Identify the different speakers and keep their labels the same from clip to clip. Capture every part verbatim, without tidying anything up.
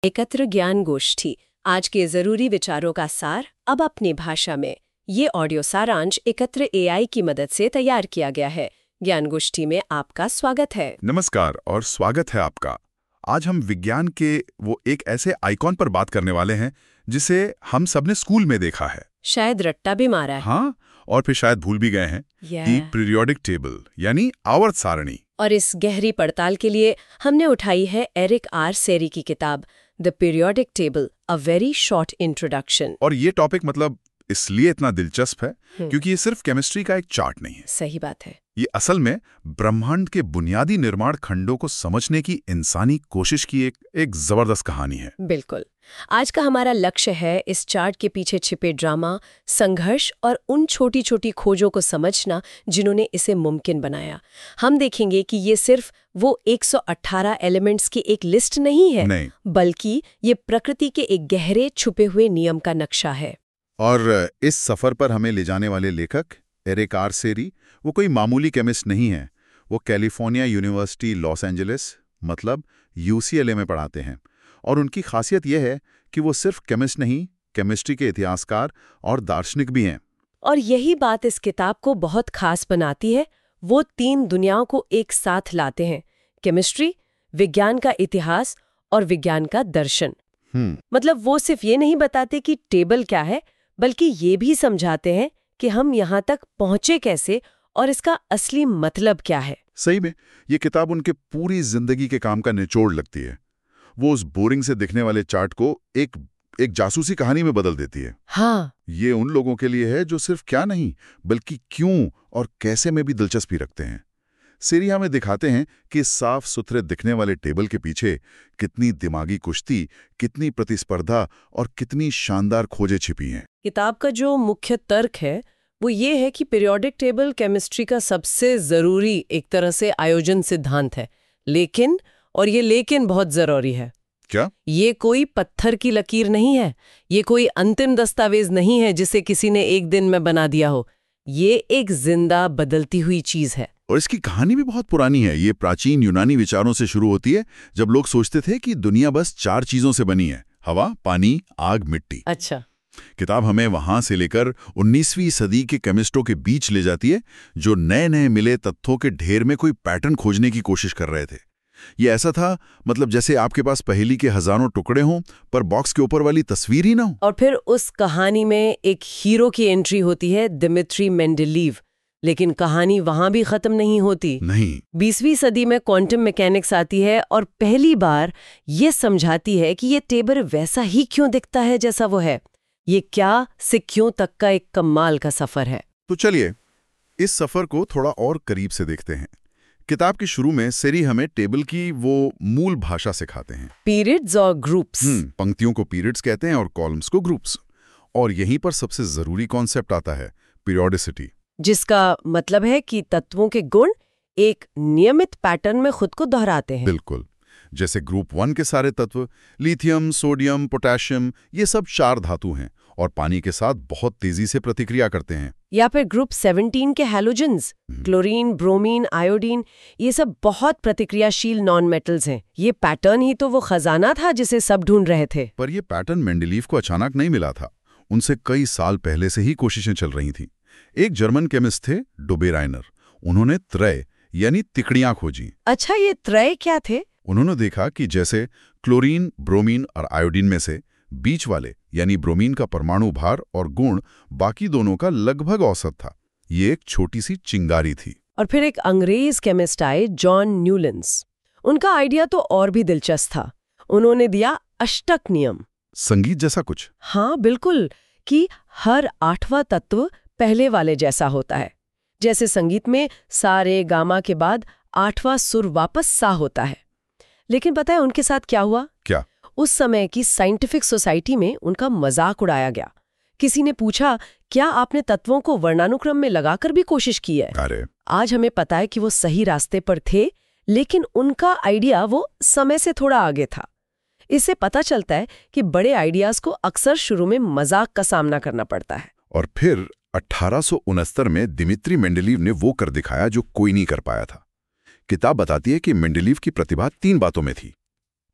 Speaker 1: एकत्र ज्ञान गोष्ठी, आज के जरूरी विचारों का सार अब अपनी भाषा में। ये ऑडियो सारांश एकत्र एआई की मदद से तैयार किया गया है। ज्ञान गोष्ठी में आपका स्वागत है।
Speaker 2: नमस्कार और स्वागत है आपका। आज हम विज्ञान के वो एक ऐसे आइकॉन पर बात करने वाले हैं जिसे हम सबने स्कूल में देखा है,
Speaker 1: शायद रट्टा भी मारा है।
Speaker 2: हाँ, और फिर शायद भूल भी गए हैं
Speaker 1: yeah.
Speaker 2: कि पीरियोडिक टेबल यानी आवर्त सारणी।
Speaker 1: और इस गहरी पड़ताल के लिए हमने उठाई है एरिक आर सेरी की किताब the periodic table, a very short introduction.
Speaker 2: और ये टॉपिक मतलब इसलिए इतना दिलचस्प है क्योंकि ये सिर्फ केमिस्ट्री का एक चार्ट नहीं है।
Speaker 1: सही बात है।
Speaker 2: ये असल में ब्रह्मांड के बुनियादी निर्माण खंडों को समझने की इंसानी कोशिश की एक एक जबरदस्त कहानी है।
Speaker 1: बिल्कुल। आज का हमारा लक्ष्य है इस चार्ट के पीछे छिपे ड्रामा, संघर्ष और उन छोटी छोटी खोजों को समझना जिन्होंने इसे मुमकिन बनाया। हम देखेंगे कि ये सिर्फ वो एक सौ अठारह एलिमेंट्स की एक लिस्ट नहीं है,
Speaker 2: नहीं।
Speaker 1: बल्कि ये प्रकृति के एक गहरे छुपे हुए नियम का नक्शा है।
Speaker 2: और इस सफर पर हमें ले जाने वाले लेखक एरिक आर सेरी वो कोई मामूली केमिस्ट नहीं है। वो कैलिफोर्निया यूनिवर्सिटी लॉस एंजलिस मतलब यूसीएलए में पढ़ाते हैं और उनकी खासियत यह है कि वो सिर्फ केमिस्ट नहीं, केमिस्ट्री के इतिहासकार और दार्शनिक भी हैं।
Speaker 1: और यही बात इस किताब को बहुत खास बनाती है। वो तीन दुनियाओं को एक साथ लाते हैं, केमिस्ट्री, विज्ञान का इतिहास और विज्ञान का दर्शन।
Speaker 2: हम्म
Speaker 1: मतलब वो सिर्फ ये नहीं बताते कि टेबल क्या है, बल्कि ये भी समझाते हैं कि हम यहाँ तक पहुँचे कैसे और इसका असली मतलब क्या है।
Speaker 2: सही में ये किताब उनके पूरी जिंदगी के काम का निचोड़ लगती है। वो उस बोरिंग से दिखने वाले चार्ट को एक एक जासूसी कहानी में बदल देती है।
Speaker 1: हाँ,
Speaker 2: ये उन लोगों के लिए है जो सिर्फ क्या नहीं बल्कि क्यों और कैसे में भी दिलचस्पी रखते हैं। सेरी हमें दिखाते हैं कि साफ सुथरे दिखने वाले टेबल के पीछे कितनी दिमागी कुश्ती, कितनी प्रतिस्पर्धा और कितनी शानदार खोजें छिपी हैं।
Speaker 1: किताब का जो मुख्य तर्क है वो ये है कि पीरियोडिक टेबल केमिस्ट्री का सबसे जरूरी एक तरह से आयोजन सिद्धांत है। लेकिन, और ये लेकिन बहुत जरूरी है,
Speaker 2: क्या
Speaker 1: ये कोई पत्थर की लकीर नहीं है, ये कोई अंतिम दस्तावेज नहीं है जिसे किसी ने एक दिन में बना दिया हो। ये एक जिंदा बदलती हुई चीज है।
Speaker 2: और इसकी कहानी भी बहुत पुरानी है। ये प्राचीन यूनानी विचारों से शुरू होती है, जब लोग सोचते थे कि दुनिया बस चार चीजों से बनी है, हवा, पानी, आग, मिट्टी।
Speaker 1: अच्छा।
Speaker 2: किताब हमें वहां से लेकर उन्नीसवीं सदी के केमिस्टों के बीच ले जाती है जो नए नए मिले तत्वों के ढेर में कोई पैटर्न खोजने की कोशिश कर रहे थे। ये ऐसा था मतलब जैसे आपके पास पहेली के हजारों टुकड़े हों पर बॉक्स के ऊपर वाली तस्वीर ही ना हो।
Speaker 1: और फिर उस कहानी में एक हीरो की एंट्री होती है, दिमित्री मेंडेलीव। लेकिन कहानी वहां भी खत्म नहीं होती।
Speaker 2: नहीं।
Speaker 1: बीसवीं सदी में क्वांटम मैकेनिक्स आती है और पहली बार ये समझाती है कि ये टेबल वैसा ही क्यों दिखता है जैसा वो है। ये क्या से क्यों तक का एक कमाल का सफर है।
Speaker 2: तो चलिए इस सफर को थोड़ा और करीब से देखते हैं। किताब के शुरू में सेरी हमें टेबल की वो मूल भाषा सिखाते हैं,
Speaker 1: पीरियड्स और ग्रुप्स।
Speaker 2: पंक्तियों को पीरियड्स कहते हैं और कॉलम्स को ग्रुप्स। और यहीं पर सबसे जरूरी कॉन्सेप्ट आता है, पीरियोडिसिटी,
Speaker 1: जिसका मतलब है कि तत्वों के गुण एक नियमित पैटर्न में खुद को दोहराते हैं।
Speaker 2: बिल्कुल। जैसे ग्रुप वन के सारे तत्व लिथियम, सोडियम, पोटेशियम, ये सब चार धातु हैं और पानी के साथ बहुत तेजी से प्रतिक्रिया करते हैं।
Speaker 1: या फिर ग्रुप सत्रह के हैलोजेंस, क्लोरीन, ब्रोमीन, आयोडीन, ये सब बहुत प्रतिक्रियाशील नॉन मेटल्स हैं। ये पैटर्न ही तो वो खजाना था जिसे सब ढूंढ रहे थे।
Speaker 2: पर ये पैटर्न मेंडेलीव को अचानक नहीं मिला था। उनसे कई साल पहले से ही कोशिशें चल रही थीं। एक जर्मन केमिस्ट थे डोबे राइनर। उन्होंने त्रय यानी तिकड़ियां खोजी।
Speaker 1: अच्छा, ये त्रय क्या थे?
Speaker 2: उन्होंने देखा कि जैसे क्लोरीन, ब्रोमीन और आयोडीन में से बीच वाले यानी ब्रोमीन का परमाणु भार और गुण बाकी दोनों का लगभग औसत था। ये एक छोटी सी चिंगारी थी।
Speaker 1: और फिर एक अंग्रेज केमिस्ट आए, जॉन न्यूलैंड्स। उनका आइडिया तो और भी दिलचस्प था। उन्होंने दिया अष्टक नियम।
Speaker 2: संगीत जैसा कुछ?
Speaker 1: हाँ बिल्कुल, कि हर आठवां तत्व पहले वाले जैसा होता है। जैसे संगीत में सा रे गा मा के बाद आठवां सुर वापस सा होता है। लेकिन पता है उनके साथ क्या हुआ?
Speaker 2: क्या?
Speaker 1: उस समय की साइंटिफिक सोसाइटी में उनका मजाक उड़ाया गया। किसी ने पूछा, क्या आपने तत्वों को वर्णानुक्रम में लगाकर भी कोशिश की है?
Speaker 2: अरे
Speaker 1: आज हमें पता है कि वो सही रास्ते पर थे, लेकिन उनका आइडिया वो समय से थोड़ा आगे था। इससे पता चलता है कि बड़े आइडियाज को अक्सर शुरू में मजाक का सामना करना पड़ता है।
Speaker 2: और फिर अठारह सौ उनहत्तर में दिमित्री मेंडेलीव ने वो कर दिखाया जो कोई नहीं कर पाया था। किताब बताती है कि मेंडेलीव की प्रतिभा तीन बातों में थी।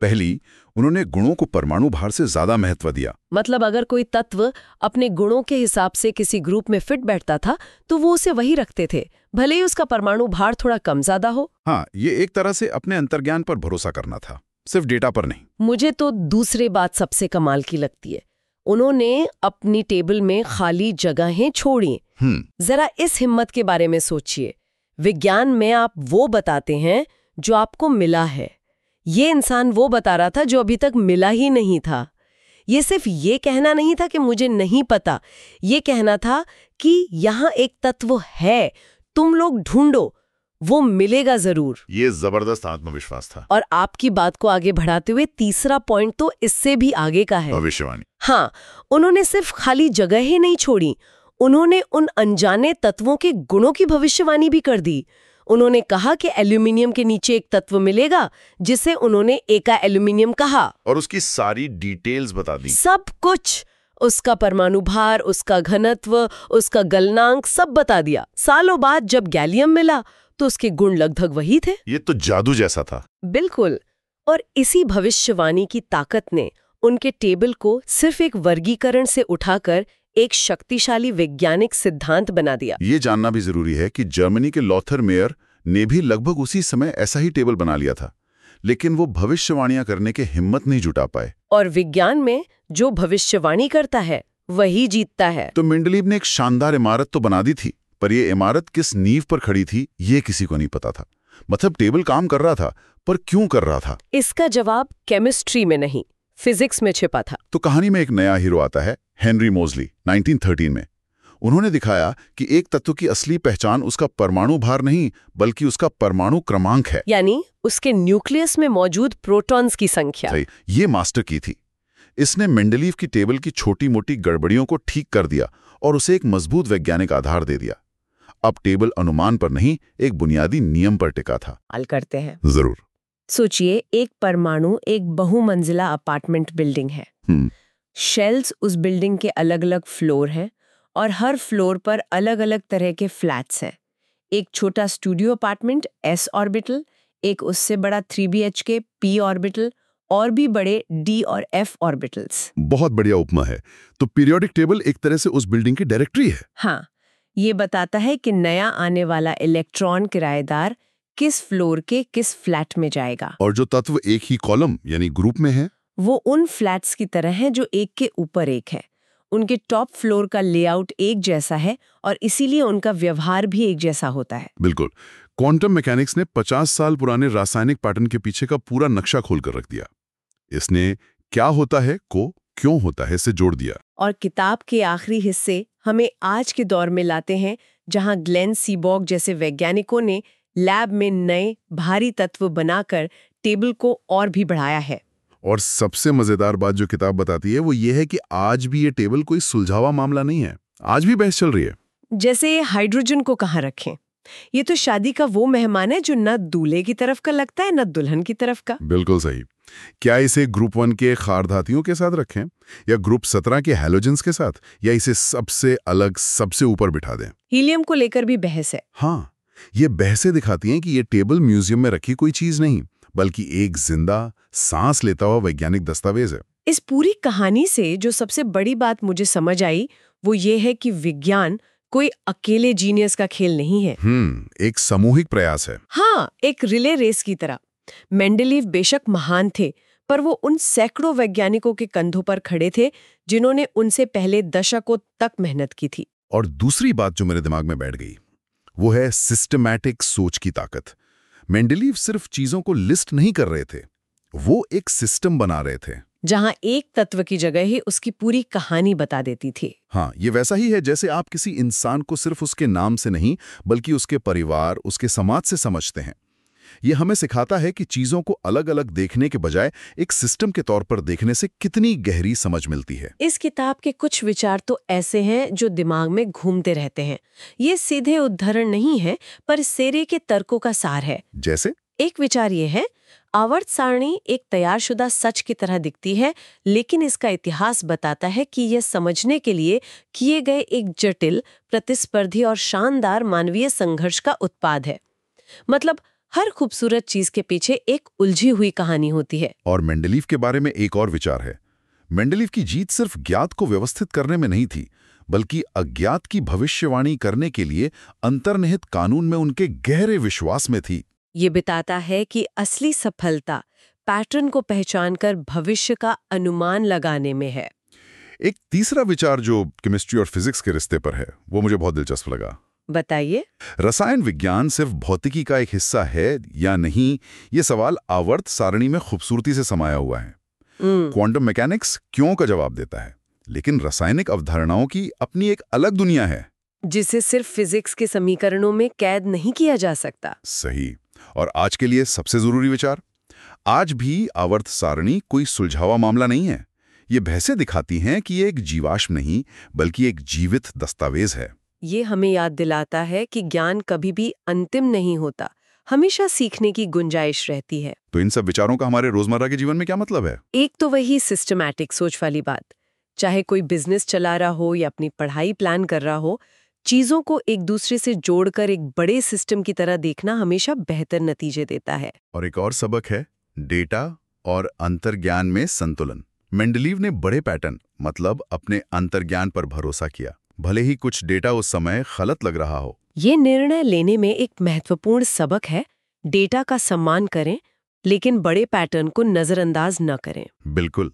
Speaker 2: पहली, उन्होंने गुणों को परमाणु भार से ज्यादा महत्व दिया।
Speaker 1: मतलब अगर कोई तत्व अपने गुणों के हिसाब से किसी ग्रुप में फिट बैठता था तो वो उसे वही रखते थे, भले ही उसका परमाणु भार थोड़ा कम ज्यादा हो।
Speaker 2: हाँ, ये एक तरह से अपने अंतर्ज्ञान पर भरोसा करना था, सिर्फ डेटा पर नहीं।
Speaker 1: मुझे तो दूसरी बात सबसे कमाल की लगती है, उन्होंने अपनी टेबल में खाली जगहें छोड़ी। जरा इस हिम्मत के बारे में सोचिए। विज्ञान में आप वो बताते हैं जो आपको मिला है, ये इंसान वो बता रहा था जो अभी तक मिला ही नहीं था। ये सिर्फ ये कहना नहीं था कि मुझे नहीं पता, ये कहना था कि यहाँ एक तत्व है, तुम लोग ढूंढो, वो मिलेगा जरूर।
Speaker 2: ये जबरदस्त आत्मविश्वास था।
Speaker 1: और आपकी बात को आगे बढ़ाते हुए तीसरा पॉइंट तो इससे भी आगे का है,
Speaker 2: भविष्यवाणी।
Speaker 1: हाँ, उन्होंने सिर्फ खाली जगह ही नहीं छोड़ी, उन्होंने उन अनजाने तत्वों के गुणों की भविष्यवाणी भी कर दी। उन्होंने कहा कि एल्यूमिनियम के नीचे एक तत्व मिलेगा जिसे उन्होंने एका एल्यूमिनियम कहा,
Speaker 2: और उसकी सारी डिटेल्स बता दी।
Speaker 1: सब कुछ, उसका परमाणु भार, उसका घनत्व, उसका गलनांक, सब बता दिया। सालों बाद जब गैलियम मिला तो उसके गुण लगभग वही थे।
Speaker 2: ये तो जादू जैसा था।
Speaker 1: बिल्कुल। और इसी भविष्यवाणी की ताकत ने उनके टेबल को सिर्फ एक वर्गीकरण से उठाकर एक शक्तिशाली वैज्ञानिक सिद्धांत बना दिया।
Speaker 2: ये जानना भी जरूरी है कि जर्मनी के लॉथर मेयर ने भी लगभग उसी समय ऐसा ही टेबल बना लिया था, लेकिन वो भविष्यवाणियां करने के हिम्मत नहीं जुटा पाए।
Speaker 1: और विज्ञान में जो भविष्यवाणी करता है वही जीतता है।
Speaker 2: तो मेंडलीव ने एक शानदार इमारत तो बना दी थी, पर ये इमारत किस नींव पर खड़ी थी ये किसी को नहीं पता था। मतलब टेबल काम कर रहा था, पर क्यों कर रहा था?
Speaker 1: इसका जवाब केमिस्ट्री में नहीं, फिजिक्स में छिपा था।
Speaker 2: तो कहानी में एक नया हीरो आता है, हेनरी मोजली, नाइनटीन थर्टीन में। उन्होंने दिखाया कि एक तत्व की असली पहचान उसका परमाणु भार नहीं, बल्कि उसका परमाणु क्रमांक है,
Speaker 1: यानी उसके न्यूक्लियस में मौजूद प्रोटॉन्स की संख्या।
Speaker 2: सही, ये मास्टर की थी। इसने मेंडलीव की टेबल की छोटी-मोटी गड़बड़ियों को ठीक कर दिया और उसे एक मजबूत वैज्ञानिक आधार दे दिया। अब टेबल अनुमान पर नहीं, एक बुनियादी नियम पर टिका था।
Speaker 1: हल करते हैं।
Speaker 2: जरूर।
Speaker 1: सोचिए, एक परमाणु एक बहुमंजिला अपार्टमेंट बिल्डिंग है। शेल्स उस बिल्डिंग के अलग अलग फ्लोर हैं और हर फ्लोर पर अलग अलग तरह के फ्लैट्स हैं। एक छोटा स्टूडियो अपार्टमेंट एस ऑर्बिटल, एक उससे बड़ा three B H K P orbital, और भी बड़े डी और एफ ऑर्बिटल्स।
Speaker 2: बहुत बढ़िया उपमा है। तो पीरियोडिक टेबल एक तरह से उस बिल्डिंग की डायरेक्टरी है।
Speaker 1: हाँ, ये बताता है कि नया आने वाला इलेक्ट्रॉन किराएदार किस फ्लोर के किस फ्लैट में जाएगा।
Speaker 2: और जो तत्व एक ही कॉलम यानी ग्रुप में है,
Speaker 1: वो उन फ्लैट्स की तरह हैं जो एक के ऊपर एक है। उनके टॉप फ्लोर का लेआउट एक जैसा है और इसीलिए उनका व्यवहार भी एक जैसा होता है।
Speaker 2: बिल्कुल। क्वांटम मैकेनिक्स ने पचास साल पुराने रासायनिक पैटर्न के पीछे का पूरा नक्शा खोलकर रख दिया। इसने क्या होता है को क्यों होता है से जोड़ दिया।
Speaker 1: और किताब के आखिरी हिस्से हमें आज के दौर में लाते हैं, जहां ग्लेन सीबॉग जैसे वैज्ञानिकों ने लैब में नए भारी तत्व बनाकर टेबल को और भी बढ़ाया है।
Speaker 2: और सबसे मजेदार बात जो किताब बताती है वो ये है कि आज भी ये टेबल कोई सुलझावा मामला नहीं है, आज भी बहस चल रही है।
Speaker 1: जैसे हाइड्रोजन को कहाँ रखें, ये तो शादी का वो मेहमान है जो न दूल्हे की तरफ का लगता है न दुल्हन की तरफ का।
Speaker 2: बिल्कुल सही। क्या इसे ग्रुप वन के खारधातियों के साथ रखें या ग्रुप सत्रह के हैलोजेंस के साथ, या इसे सबसे अलग सबसे ऊपर बिठा दें?
Speaker 1: हीलियम को लेकर भी बहस है।
Speaker 2: हाँ, ये बहसें दिखाती हैं कि ये टेबल म्यूजियम में रखी कोई चीज नहीं, बल्कि एक जिंदा सांस लेता हुआ वैज्ञानिक दस्तावेज है।
Speaker 1: इस पूरी कहानी से जो सबसे बड़ी बात मुझे समझ आई वो ये है कि विज्ञान कोई अकेले जीनियस का खेल नहीं है।
Speaker 2: हम्म एक सामूहिक प्रयास है।
Speaker 1: हाँ, एक रिले रेस की तरह। मेंडलीव बेशक महान थे, पर वो उन सैकड़ों वैज्ञानिकों के कंधों पर खड़े थे जिन्होंने उनसे पहले दशकों तक मेहनत की थी।
Speaker 2: और दूसरी बात जो मेरे दिमाग में बैठ गई वो है सिस्टमैटिक सोच की ताकत। मेंडलीव सिर्फ चीजों को लिस्ट नहीं कर रहे थे, वो एक सिस्टम बना रहे थे
Speaker 1: जहां एक तत्व की जगह ही उसकी पूरी कहानी बता देती थी।
Speaker 2: हाँ, ये वैसा ही है जैसे आप किसी इंसान को सिर्फ उसके नाम से नहीं बल्कि उसके परिवार, उसके समाज से समझते हैं। ये हमें सिखाता है कि चीजों को अलग अलग देखने के बजाय एक सिस्टम के तौर पर देखने से कितनी गहरी समझ मिलती है।
Speaker 1: इस किताब के कुछ विचार तो ऐसे हैं जो दिमाग में घूमते रहते हैं। ये सीधे उद्धरण नहीं है, पर सेरे के तर्कों का सार है।
Speaker 2: जैसे
Speaker 1: एक विचार ये है, आवर्त सारणी एक तैयारशुदा सच की तरह दिखती है, लेकिन इसका इतिहास बताता है कि यह समझने के लिए किए गए एक जटिल, प्रतिस्पर्धी और शानदार मानवीय संघर्ष का उत्पाद है। मतलब हर खूबसूरत चीज के पीछे एक उलझी हुई कहानी होती है।
Speaker 2: और मेंडलीव के बारे में एक और विचार है। मेंडलीव की जीत सिर्फ ज्ञात को व्यवस्थित करने में नहीं थी, बल्कि अज्ञात की भविष्यवाणी करने के लिए अंतर्निहित कानून में उनके गहरे विश्वास में थी।
Speaker 1: ये बताता है कि असली सफलता पैटर्न को पहचानकर भविष्य का अनुमान लगाने में है।
Speaker 2: एक तीसरा विचार जो केमिस्ट्री और फिजिक्स के रिश्ते पर है, वो मुझे बहुत दिलचस्प लगा।
Speaker 1: बताइए।
Speaker 2: रसायन विज्ञान सिर्फ भौतिकी का एक हिस्सा है या नहीं, ये सवाल आवर्त सारणी में खूबसूरती से समाया हुआ है। क्वांटम मैकेनिक्स क्यों का जवाब देता है, लेकिन रासायनिक अवधारणाओं की अपनी एक अलग दुनिया है,
Speaker 1: जिसे सिर्फ फिजिक्स के समीकरणों में कैद नहीं किया जा सकता।
Speaker 2: सही। और आज के लिए सबसे जरूरी विचार, आज भी आवर्त सारणी कोई सुलझावा मामला नहीं है। ये बहसें दिखाती हैं कि ये एक जीवाश्म नहीं, बल्कि एक जीवित दस्तावेज है।
Speaker 1: ये हमें याद दिलाता है कि ज्ञान कभी भी अंतिम नहीं होता, हमेशा सीखने की गुंजाइश रहती है।
Speaker 2: तो इन सब विचारों का हमारे रोजमर्रा के जीवन में क्या मतलब है?
Speaker 1: एक तो वही सिस्टमैटिक सोच वाली बात, चाहे कोई बिजनेस चला रहा हो या अपनी पढ़ाई प्लान कर रहा हो, चीजों को एक दूसरे से जोड़कर एक बड़े सिस्टम की तरह देखना हमेशा बेहतर नतीजे देता है।
Speaker 2: और एक और सबक है डेटा और अंतर्ज्ञान में संतुलन। मेंडलीव ने बड़े पैटर्न मतलब अपने अंतर्ज्ञान पर भरोसा किया, भले ही कुछ डेटा उस समय गलत लग रहा हो।
Speaker 1: ये निर्णय लेने में एक महत्वपूर्ण सबक है, डेटा का सम्मान करें लेकिन बड़े पैटर्न को नजरअंदाज न करें।
Speaker 2: बिल्कुल।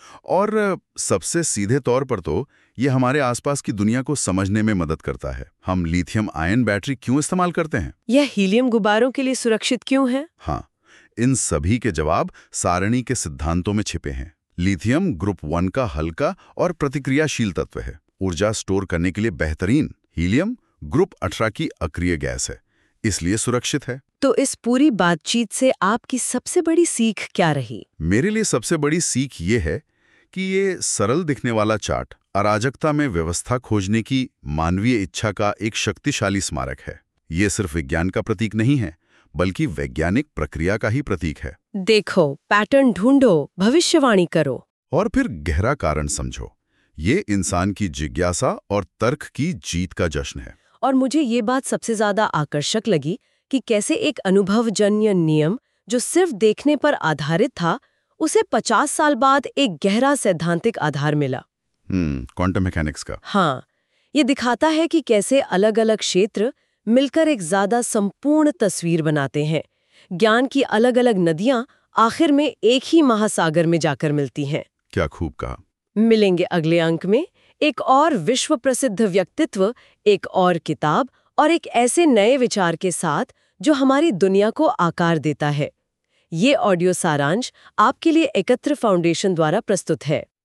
Speaker 2: और सबसे सीधे तौर पर तो ये हमारे आसपास की दुनिया को समझने में मदद करता है। हम लिथियम आयन बैटरी क्यों इस्तेमाल करते हैं?
Speaker 1: यह हीलियम गुब्बारों के लिए सुरक्षित क्यों है?
Speaker 2: हाँ, इन सभी के जवाब सारणी के सिद्धांतों में छिपे हैं। लिथियम ग्रुप वन का हल्का और प्रतिक्रियाशील तत्व है, ऊर्जा स्टोर करने के लिए बेहतरीन। हीलियम ग्रुप अठारह की अक्रिय गैस है, इसलिए सुरक्षित है।
Speaker 1: तो इस पूरी बातचीत से आपकी सबसे बड़ी सीख क्या रही?
Speaker 2: मेरे लिए सबसे बड़ी सीख ये है कि ये सरल दिखने वाला चार्ट अराजकता में व्यवस्था खोजने की मानवीय इच्छा का एक शक्तिशाली स्मारक है। ये सिर्फ विज्ञान का प्रतीक नहीं है, बल्कि वैज्ञानिक प्रक्रिया का ही प्रतीक है।
Speaker 1: देखो, पैटर्न ढूंढो, भविष्यवाणी करो
Speaker 2: और फिर गहरा कारण समझो। ये इंसान की जिज्ञासा और तर्क की जीत का जश्न है।
Speaker 1: और मुझे ये बात सबसे ज्यादा आकर्षक लगी कि कैसे एक अनुभवजन्य नियम जो सिर्फ देखने पर आधारित था, उसे पचास साल बाद एक गहरा सैद्धांतिक आधार मिला।
Speaker 2: हम्म क्वांटम मैकेनिक्स का।
Speaker 1: हाँ, ये दिखाता है कि कैसे अलग-अलग क्षेत्र मिलकर एक ज्यादा संपूर्ण तस्वीर बनाते हैं। ज्ञान की अलग-अलग नदियां आखिर में एक ही महासागर में जाकर मिलती हैं।
Speaker 2: क्या खूब कहा।
Speaker 1: मिलेंगे अगले अंक में एक और विश्व प्रसिद्ध व्यक्तित्व, एक और किताब और एक ऐसे नए विचार के साथ जो हमारी दुनिया को आकार देता है। ये ऑडियो सारांश आपके लिए एकत्र फाउंडेशन द्वारा प्रस्तुत है।